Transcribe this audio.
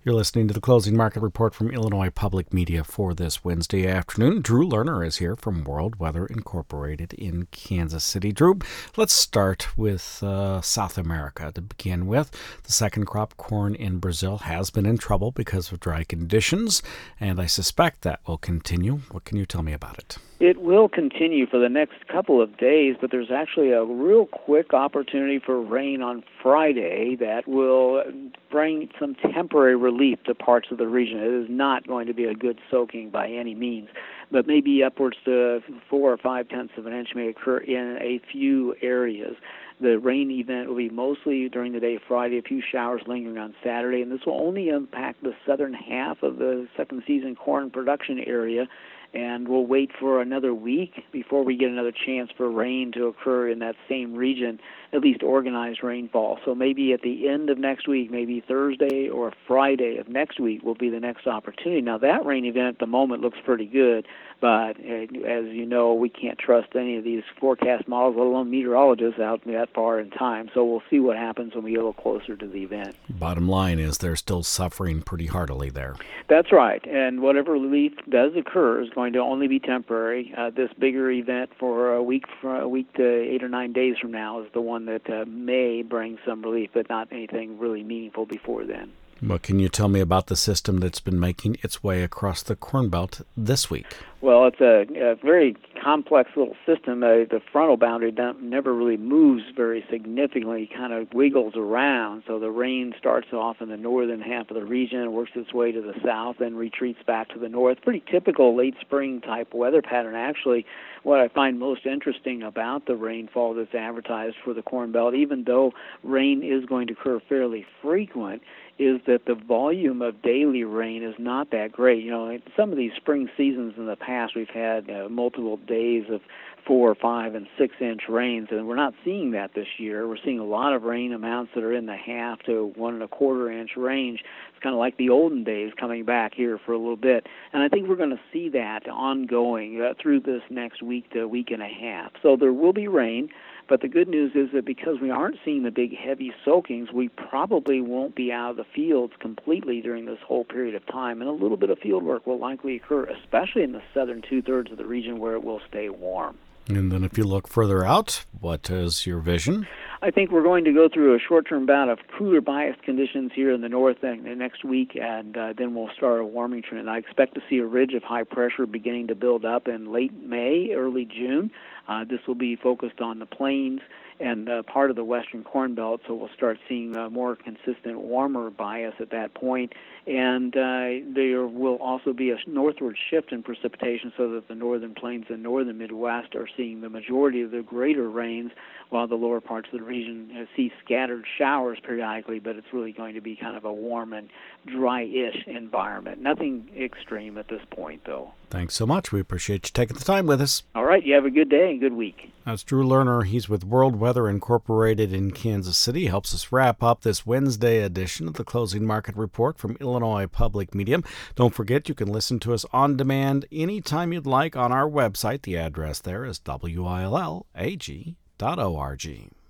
You're listening to the Closing Market Report from Illinois Public Media for this Wednesday afternoon. Drew Lerner is here from World Weather Incorporated in Kansas City. Drew, let's start with South America to begin with. The second crop corn in Brazil has been in trouble because of dry conditions, and I suspect that will continue. What can you tell me about it? It will continue for the next couple of days, but there's actually a real quick opportunity for rain on Friday that will bring some temporary relief to parts of the region. It is not going to be a good soaking by any means, but maybe upwards to 4 or 5/10 of an inch may occur in a few areas. The rain event will be mostly during the day Friday, a few showers lingering on Saturday, and this will only impact the southern half of the second season corn production area. And we'll wait for another week before we get another chance for rain to occur in that same region, at least organized rainfall. So maybe at the end of next week, maybe Thursday or Friday of next week will be the next opportunity. Now, that rain event at the moment looks pretty good, but as you know, we can't trust any of these forecast models, let alone meteorologists out that far in time. So we'll see what happens when we get a little closer to the event. Bottom line is they're still suffering pretty heartily there. That's right, and whatever relief does occur is going to only be temporary. This bigger event for a week to 8 or 9 days from now is the one that may bring some relief, but not anything really meaningful before then. What can you tell me about the system that's been making its way across the Corn Belt this week? Well, it's a very complex little system. The frontal boundary never really moves very significantly, kind of wiggles around. So the rain starts off in the northern half of the region, works its way to the south, and retreats back to the north. Pretty typical late spring type weather pattern, actually. What I find most interesting about the rainfall that's advertised for the Corn Belt, even though rain is going to occur fairly frequent, is that the volume of daily rain is not that great. You know, in some of these spring seasons in the past, we've had multiple days of 4, 5, and 6 inch rains, and we're not seeing that this year. We're seeing a lot of rain amounts that are in the 1/2 to 1 1/4 inch range. It's kind of like the olden days coming back here for a little bit, and I think we're going to see that ongoing through this next week to week and a half. So there will be rain. But the good news is that because we aren't seeing the big heavy soakings, we probably won't be out of the fields completely during this whole period of time. And a little bit of field work will likely occur, especially in the southern 2/3 of the region where it will stay warm. And then if you look further out, what is your vision? I think we're going to go through a short-term bout of cooler bias conditions here in the north next week, and then we'll start a warming trend. I expect to see a ridge of high pressure beginning to build up in late May, early June. This will be focused on the plains and part of the western Corn Belt, so we'll start seeing more consistent warmer bias at that point. And there will also be a northward shift in precipitation so that the northern plains and northern Midwest are seeing the majority of the greater rains, while the lower parts of the region see scattered showers periodically, but it's really going to be kind of a warm and dry-ish environment. Nothing extreme at this point, though. Thanks so much. We appreciate you taking the time with us. All right. You have a good day and good week. That's Drew Lerner. He's with World Weather Incorporated in Kansas City. He helps us wrap up this Wednesday edition of the Closing Market Report from Illinois Public Media. Don't forget, you can listen to us on demand anytime you'd like on our website. The address there is willag.org.